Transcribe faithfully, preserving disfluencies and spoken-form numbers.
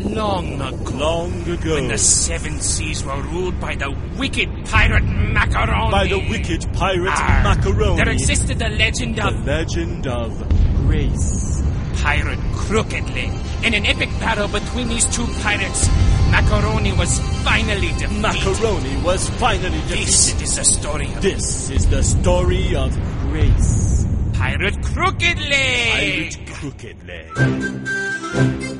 long ago. Long ago. When the seven seas were ruled by the wicked pirate Macaroni. By the wicked pirate Arr, Macaroni. There existed the legend The of legend of Grace. Pirate Crooked Leg. In an epic battle between these two pirates, Macaroni was finally defeated. Macaroni was finally defeated. This is the story of This is the story of Grace. Pirate Crooked Leg. Pirate Crooked Leg.